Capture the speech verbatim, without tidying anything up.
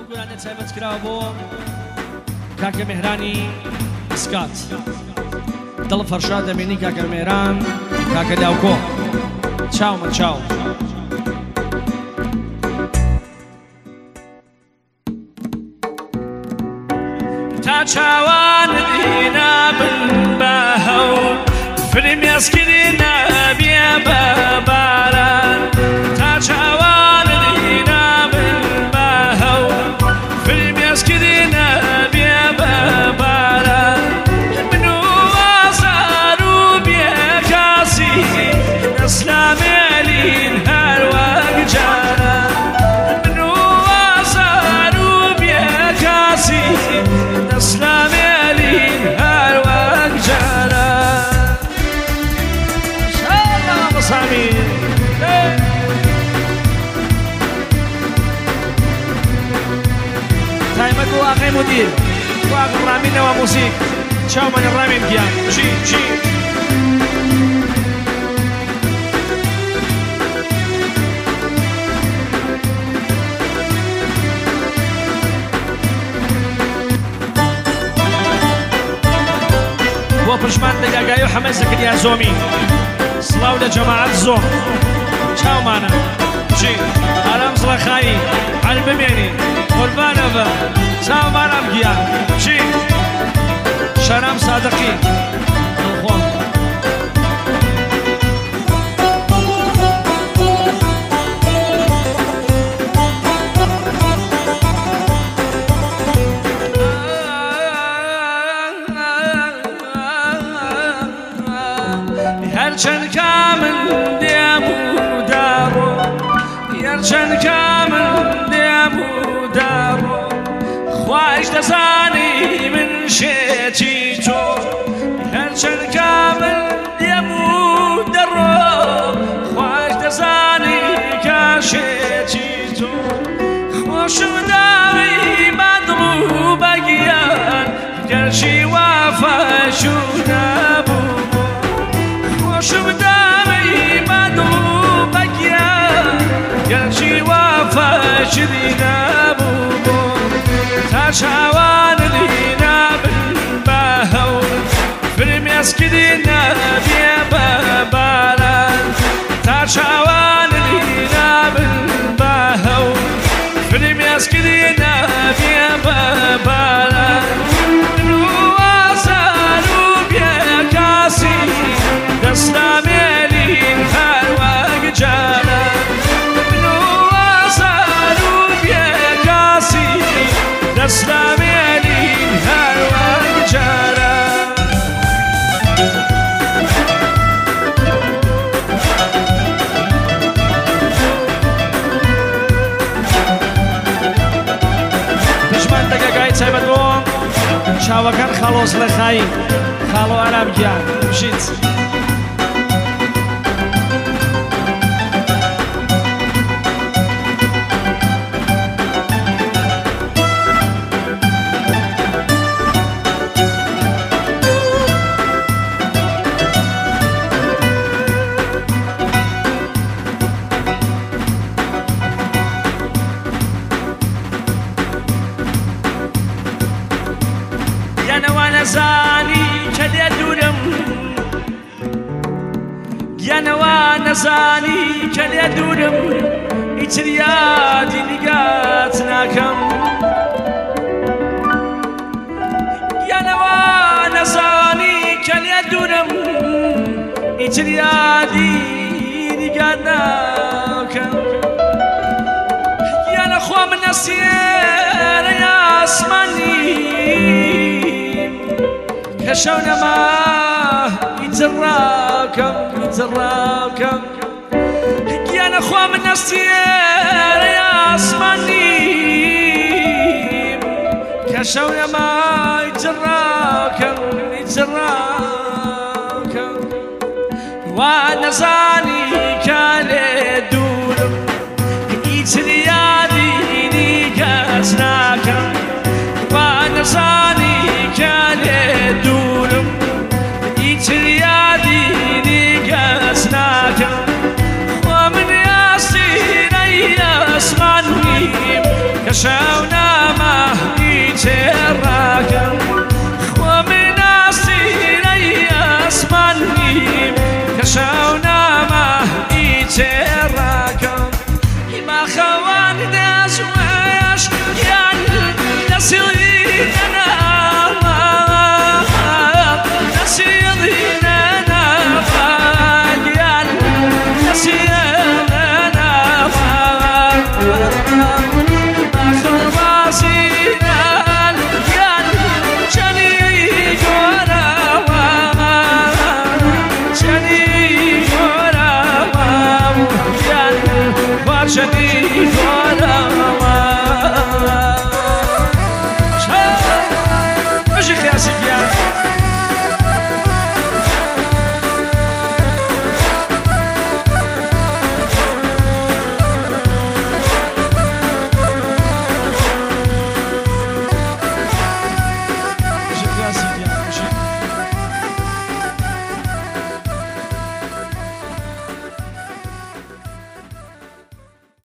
گورانە تایبەت کراوە بۆ کاکە مێهرانی سکات دڵ فەرشاد دەمێنی کاکە مێهران کاکە داوکۆ چاومە چاو تا چاوانت هینا بن بە هەوڵ فرمێسکردنە بێ بە باران تا چاوانت هینا بن بە هەوڵ فرمێسکردنە بێ بە باران من و ئازار و بێکاسی دەسلامێلین هەروەک جاران من و ئازار و بێکاسی دەسلامێلین هەروەک جاران سامی تایمەت بۆ ئاغای مودیر بۆ ئاغا ڕامینەوە موسیق چاومەنە ڕامین گیان چی چی بۆ پشمان دەگاگای و حەمە زەکریا زۆمی سڵاو لە جەماعەت زۆم چاومانە چی ئارام زڵەخایی هەر بمێنی قوربانە بە چاومانم گیان چی شەرام سادقی دڵخۆم هەرچەند کامل دێم و داڕۆ هەرچەند کامل دێم و داڕۆ خوایش دەزانی من شێتی تۆ هەرچەند کامل دێم و دەڕۆ خوایش دەزانی کە شێتی تۆ خۆشم داوی بەدڵ و بەگیان گەرچی وافەش و نەبوو خۆشم داوی بەدڵ و بەگیان گەرچی وافەشری نەبوو بۆ تا چاوانت هینا بن بە هەوڵ فرمێسکردنە بێ بە باران تا چاوانت هینا بن بە هەوڵ فرمێسکردنە بێ بە باران من و ئازار و بێکاسی دەسلامێلین هەروەک جاران من و ئازار و بێکاسی دەسلامێلین هەروەک جاران پشمان دەگەگای تایبەت بۆ چاوەکان خاڵۆ زڵەخایی خاڵۆ ئارام گیان بشیت نەزانی کە لێ دوورم گیانەوە نەزانی کە لێ دوورم ئیتر یادی نیگات ناکەم گیانەوە نەزانی کە لێ دوورم ئیتر یادی نیگات ناکەم گیانە خۆ من نەسیێرە ئاسمانی كشون ما يتراكم يتراكم يا اخوة من السير يا اسمانيم كشون ما يتراكم يتراكم وانا